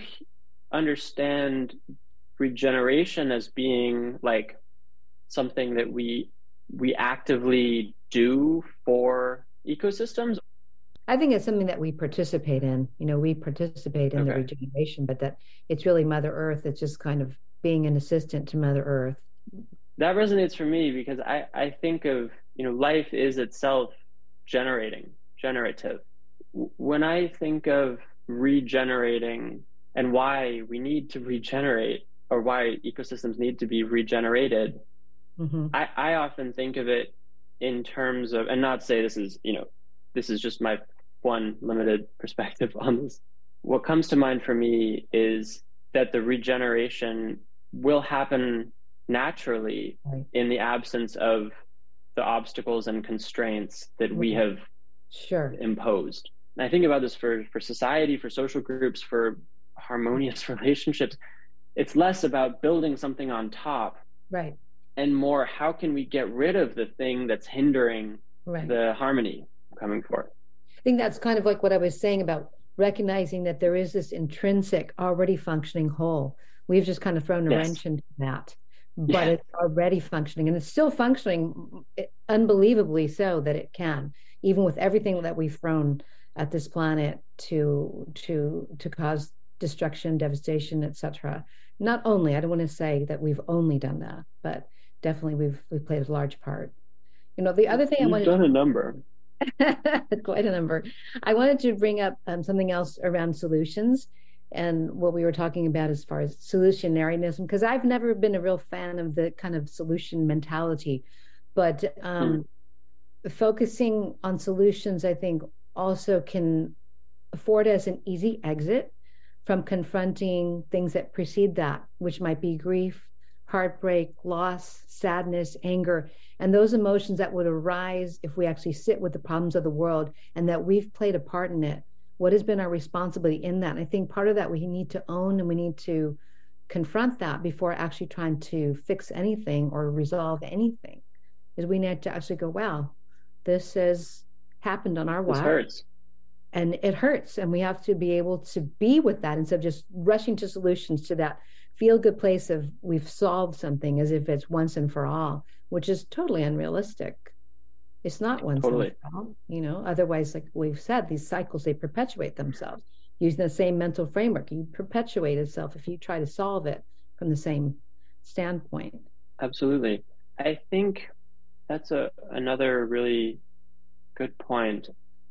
understand regeneration as being like something that we we actively do for ecosystems? I think it's something that we participate in. You know, we participate in okay. the regeneration, but that it's really Mother Earth. It's just kind of being an assistant to Mother Earth. That resonates for me because I, I think of, you know, life is itself generating, generative. When I think of regenerating and why we need to regenerate, or why ecosystems need to be regenerated, Mm-hmm. I, I often think of it in terms of, and not say this is, you know, this is just my one limited perspective on this. What comes to mind for me is that the regeneration will happen naturally right. in the absence of the obstacles and constraints that mm-hmm. we have sure. imposed. And I think about this for, for society, for social groups, for harmonious relationships. It's less about building something on top. Right. And more, how can we get rid of the thing that's hindering right. the harmony coming forth? I think that's kind of like what I was saying about recognizing that there is this intrinsic, already functioning whole. We've just kind of thrown a yes. wrench into that, but yeah. it's already functioning, and it's still functioning unbelievably so that it can, even with everything that we've thrown at this planet to to to cause destruction, devastation, et cetera. Not only, I don't want to say that we've only done that, but definitely we've we've played a large part. You know, the other thing You've I wanted done to, a number. quite a number. I wanted to bring up um, something else around solutions and what we were talking about as far as solutionariness, because I've never been a real fan of the kind of solution mentality, but um, hmm. focusing on solutions, I think, also can afford us an easy exit from confronting things that precede that, which might be grief, heartbreak, loss, sadness, anger, and those emotions that would arise if we actually sit with the problems of the world and that we've played a part in it. What has been our responsibility in that? And I think part of that we need to own, and we need to confront that before actually trying to fix anything or resolve anything, is we need to actually go, wow, this has happened on our watch. This hurts. And it hurts. And we have to be able to be with that instead of just rushing to solutions, to that feel-good place of we've solved something as if it's once and for all, which is totally unrealistic. It's not once totally. and for all, you know. Otherwise, like we've said, these cycles, they perpetuate themselves. Using the same mental framework, you perpetuate itself if you try to solve it from the same standpoint. Absolutely. I think that's a another really good point.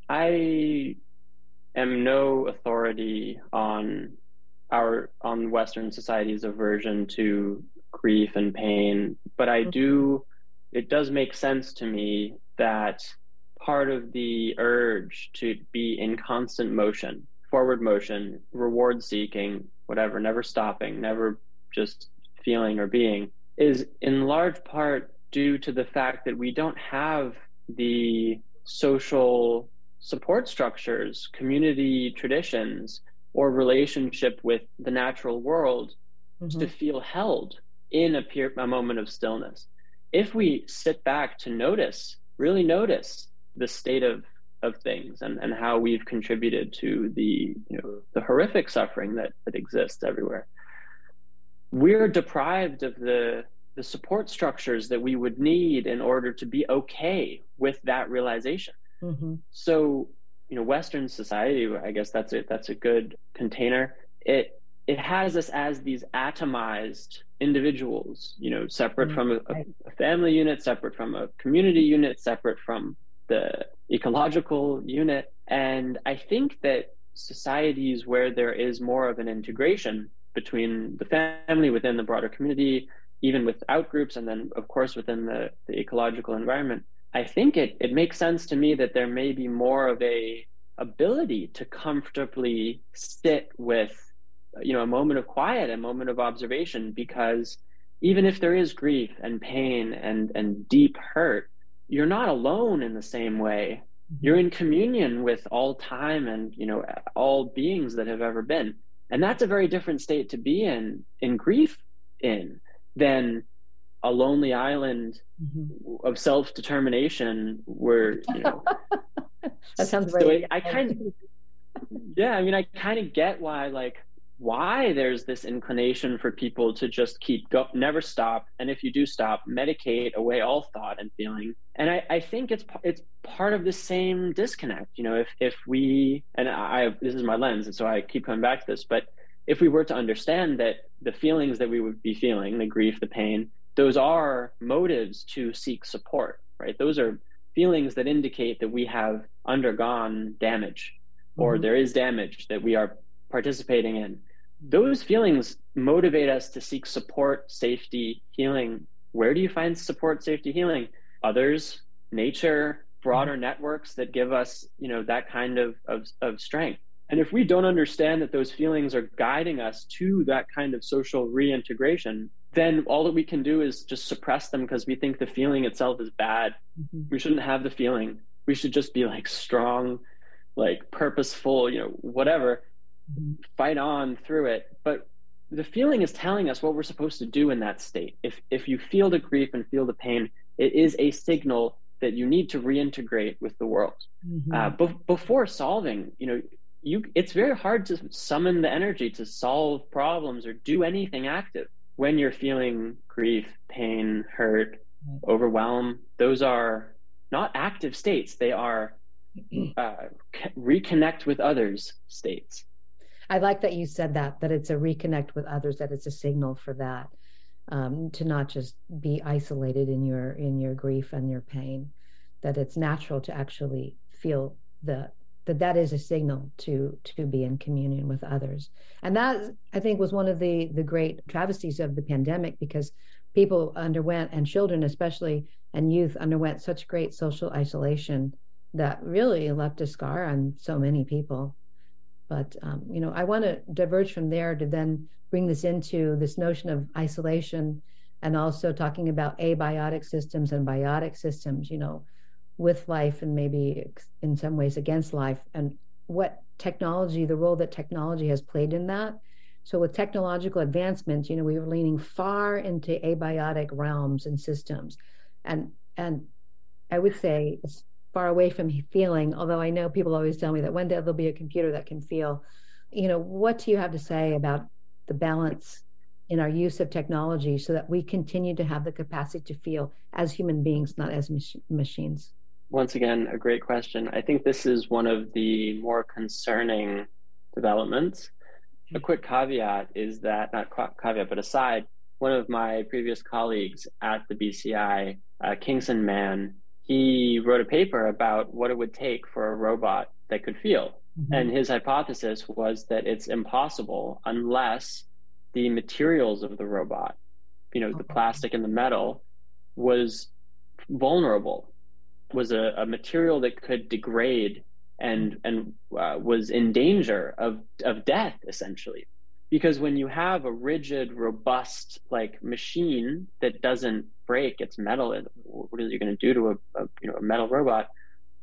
I am no authority on our on Western society's aversion to grief and pain, but I do, it does make sense to me that part of the urge to be in constant motion, forward motion, reward seeking, whatever, never stopping, never just feeling or being, is in large part due to the fact that we don't have the social support structures, community traditions or relationship with the natural world mm-hmm. to feel held in a, peer, a moment of stillness. If we sit back to notice, really notice the state of, of things and, and how we've contributed to the, you know, the horrific suffering that, that exists everywhere, we're deprived of the, the support structures that we would need in order to be okay with that realization. Mm-hmm. So, you know, Western society, I guess that's a, that's a good container. It, it has us as these atomized individuals, you know, separate mm-hmm. from a, a family unit, separate from a community unit, separate from the ecological unit. And I think that societies where there is more of an integration between the family, within the broader community, even without groups, and then of course within the, the ecological environment, I think it, it makes sense to me that there may be more of a ability to comfortably sit with, you know, a moment of quiet, a moment of observation, because even if there is grief and pain and, and deep hurt, you're not alone in the same way. You're in communion with all time and, you know, all beings that have ever been. And that's a very different state to be in, in grief in, than a lonely island mm-hmm. of self-determination where, you know. That sounds so very. I, I kind of, yeah, I mean, I kind of get why, like, why there's this inclination for people to just keep go, never stop. And if you do stop, medicate away all thought and feeling. And I, I think it's, it's part of the same disconnect. You know, if, if we, and I, this is my lens, and so I keep coming back to this, but if we were to understand that the feelings that we would be feeling, the grief, the pain, those are motives to seek support, right? Those are feelings that indicate that we have undergone damage, or mm-hmm. there is damage that we are participating in. Those feelings motivate us to seek support, safety, healing. Where do you find support, safety, healing? Others, nature, broader mm-hmm. networks that give us, you know, that kind of, of, of strength. And if we don't understand that those feelings are guiding us to that kind of social reintegration, then all that we can do is just suppress them because we think the feeling itself is bad. Mm-hmm. We shouldn't have the feeling. We should just be like strong, like purposeful, you know, whatever, mm-hmm. fight on through it. But the feeling is telling us what we're supposed to do in that state. If if you feel the grief and feel the pain, it is a signal that you need to reintegrate with the world. Mm-hmm. Uh, be- before solving, you know, you it's very hard to summon the energy to solve problems or do anything active when you're feeling grief, pain, hurt, overwhelm. Those are not active states. They are uh, reconnect with others states. I like that you said that, that it's a reconnect with others, that it's a signal for that, um, to not just be isolated in your in your grief and your pain, that it's natural to actually feel the that that is a signal to to be in communion with others. And that, I think, was one of the the great travesties of the pandemic, because people underwent, and children especially, and youth underwent such great social isolation that really left a scar on so many people. But, um, you know, I want to diverge from there to then bring this into this notion of isolation, and also talking about abiotic systems and biotic systems, you know, with life and maybe in some ways against life, and what technology, the role that technology has played in that. So with technological advancement, you know, we were leaning far into abiotic realms and systems. And and I would say it's far away from feeling, although I know people always tell me that one day there'll be a computer that can feel. You know, what do you have to say about the balance in our use of technology so that we continue to have the capacity to feel as human beings, not as mach- machines? Once again, a great question. I think this is one of the more concerning developments. A quick caveat is that, not caveat, but aside, one of my previous colleagues at the B C I, uh, Kingston Mann, he wrote a paper about what it would take for a robot that could feel. Mm-hmm. And his hypothesis was that it's impossible unless the materials of the robot, you know, okay. the plastic and the metal, was vulnerable, was a, a material that could degrade and and uh, was in danger of of death, essentially. Because when you have a rigid, robust, like, machine that doesn't break, it's metal, what is it going to do to a, a you know a metal robot?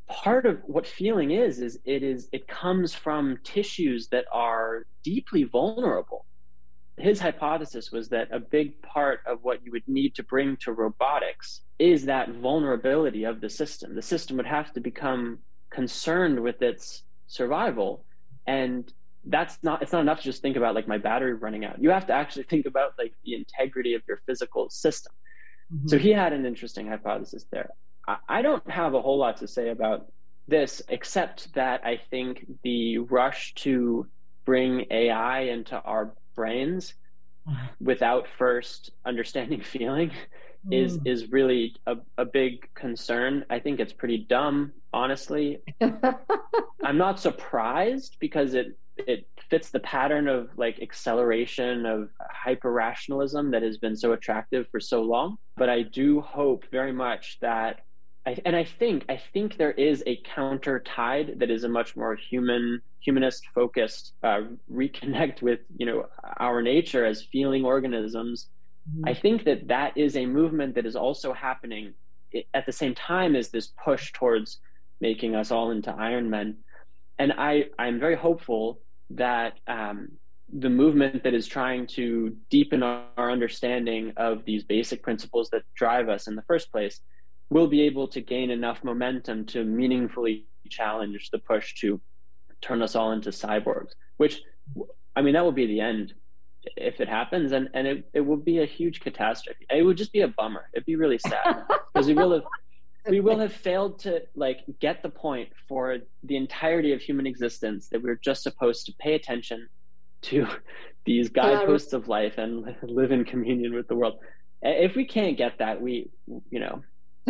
part of what feeling is, is it is, it comes from tissues that are deeply vulnerable. His hypothesis was that a big part of what you would need to bring to robotics is that vulnerability of the system. The system would have to become concerned with its survival. And that's not, it's not enough to just think about like my battery running out. You have to actually think about like the integrity of your physical system. Mm-hmm. So he had an interesting hypothesis there. I, I don't have a whole lot to say about this, except that I think the rush to bring A I into our brains without first understanding feeling is mm. is really a, a big concern. I think it's pretty dumb, honestly. I'm not surprised because it it fits the pattern of like acceleration of hyper rationalism that has been so attractive for so long. But I do hope very much that I, and I think I think there is a counter tide that is a much more human, humanist focused uh, reconnect with, you know, our nature as feeling organisms. Mm-hmm. I think that that is a movement that is also happening at the same time as this push towards making us all into Iron Men. And I I'm very hopeful that um, the movement that is trying to deepen our, our understanding of these basic principles that drive us in the first place will be able to gain enough momentum to meaningfully challenge the push to turn us all into cyborgs, which, I mean, that will be the end if it happens. And, and it, it will be a huge catastrophe. It would just be a bummer. It'd be really sad because we will have, we will have failed to like get the point for the entirety of human existence that we're just supposed to pay attention to these guideposts of life and live in communion with the world. If we can't get that, we, you know,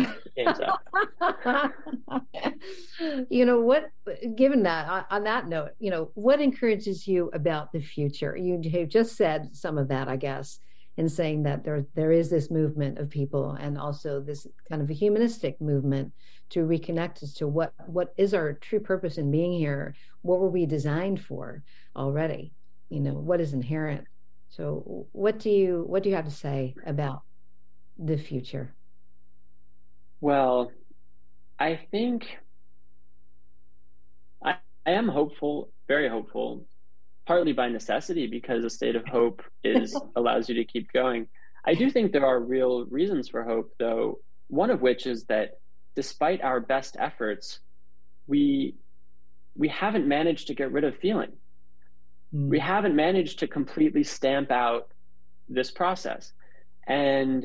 you know what, given that on, on that note, you know, what encourages you about the future? You have just said some of that, I guess, in saying that there there is this movement of people and also this kind of a humanistic movement to reconnect as to what what is our true purpose in being here. What were we designed for already? You know, what is inherent? So what do you what do you have to say about the future? Well, I think I, I am hopeful, very hopeful, partly by necessity because a state of hope is allows you to keep going. I do think there are real reasons for hope, though, one of which is that despite our best efforts, we we haven't managed to get rid of feeling. Mm. We haven't managed to completely stamp out this process. And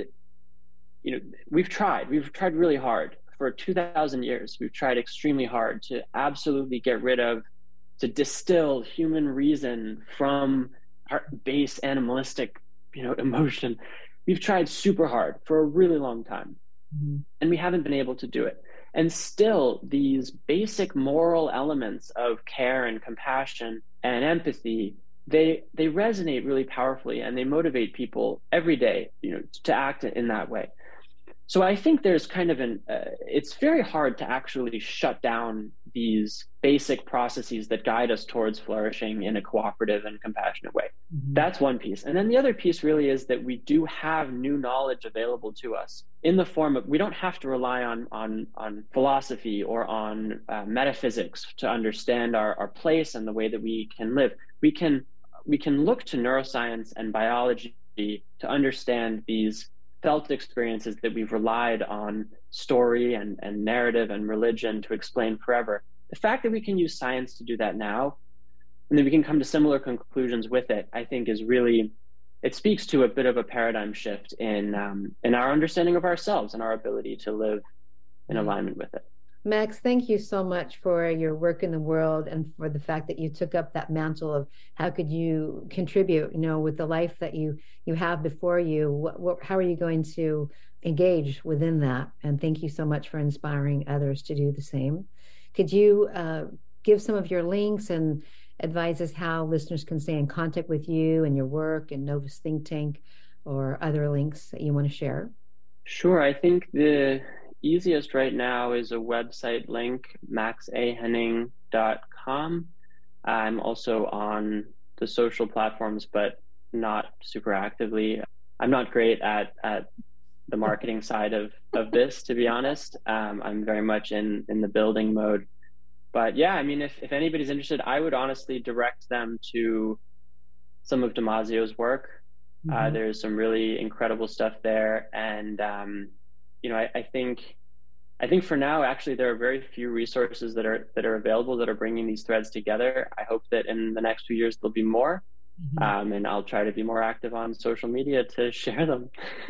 you know, we've tried, we've tried really hard for two thousand years. We've tried extremely hard to absolutely get rid of, to distill human reason from our base animalistic, you know, emotion. We've tried super hard for a really long time, mm-hmm. and we haven't been able to do it. And still, these basic moral elements of care and compassion and empathy, they they resonate really powerfully, and they motivate people every day, you know, to act in that way. So I think there's kind of an, uh, it's very hard to actually shut down these basic processes that guide us towards flourishing in a cooperative and compassionate way. Mm-hmm. That's one piece. And then the other piece really is that we do have new knowledge available to us in the form of, we don't have to rely on, on, on philosophy or on uh, metaphysics to understand our, our place and the way that we can live. We can, we can look to neuroscience and biology to understand these felt experiences that we've relied on story and, and narrative and religion to explain forever. The fact that we can use science to do that now, and that we can come to similar conclusions with it, I think is really, it speaks to a bit of a paradigm shift in um, in our understanding of ourselves and our ability to live in alignment with it. Max, thank you so much for your work in the world and for the fact that you took up that mantle of how could you contribute, you know, with the life that you you have before you. What, what, how are you going to engage within that? And thank you so much for inspiring others to do the same. Could you uh, give some of your links and advise us how listeners can stay in contact with you and your work and Novus Think Tank or other links that you want to share? Sure. I think the easiest right now is a website link, max a henning dot com. I'm also on the social platforms, but not super actively. I'm not great at, at the marketing side of, of this, to be honest. Um, I'm very much in, in the building mode. But yeah, I mean, if, if anybody's interested, I would honestly direct them to some of Damasio's work. Mm-hmm. Uh, there's some really incredible stuff there. And, um, you know, I, I think, I think for now, actually, there are very few resources that are, that are available that are bringing these threads together. I hope that in the next few years, there'll be more. Mm-hmm. Um, and I'll try to be more active on social media to share them.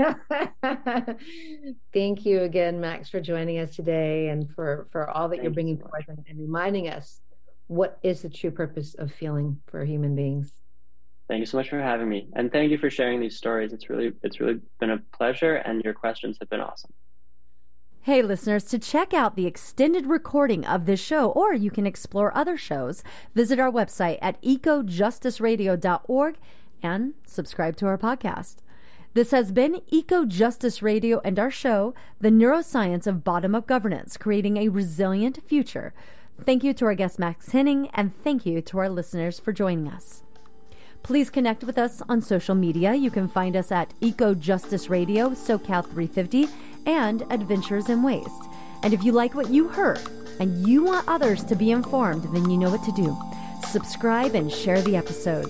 Thank you again, Max, for joining us today and for, for all that Thank you're bringing you forth and, and reminding us what is the true purpose of feeling for human beings. Thank you so much for having me. And thank you for sharing these stories. It's really, it's really been a pleasure, and your questions have been awesome. Hey, listeners, to check out the extended recording of this show, or you can explore other shows, visit our website at eco justice radio dot org and subscribe to our podcast. This has been Eco Justice Radio and our show, The Neuroscience of Bottom-Up Governance, Creating a Resilient Future. Thank you to our guest, Max Henning, and thank you to our listeners for joining us. Please connect with us on social media. You can find us at Eco Justice Radio, SoCal three fifty, and Adventures in Waste. And if you like what you heard and you want others to be informed, then you know what to do. Subscribe and share the episodes.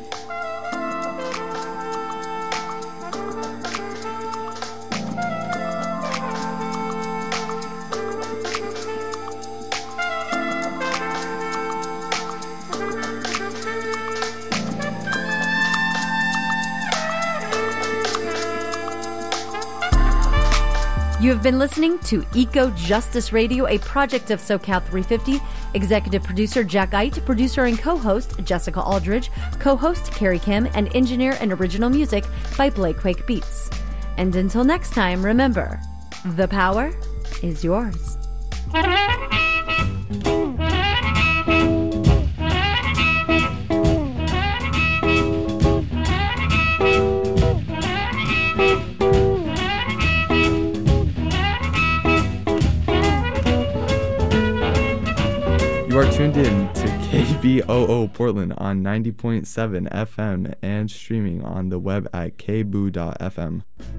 You have been listening to Eco Justice Radio, a project of SoCal three fifty. Executive producer Jack Ite, producer and co-host Jessica Aldridge, co-host Carrie Kim, and engineer and original music by Blake Quake Beats. And until next time, remember, the power is yours. You are tuned in to K B O O Portland on ninety point seven F M and streaming on the web at k b o dot f m.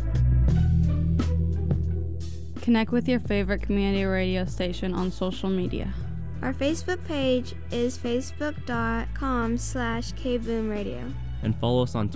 Connect with your favorite community radio station on social media. Our Facebook page is facebook dot com slash kboomradio. And follow us on Twitter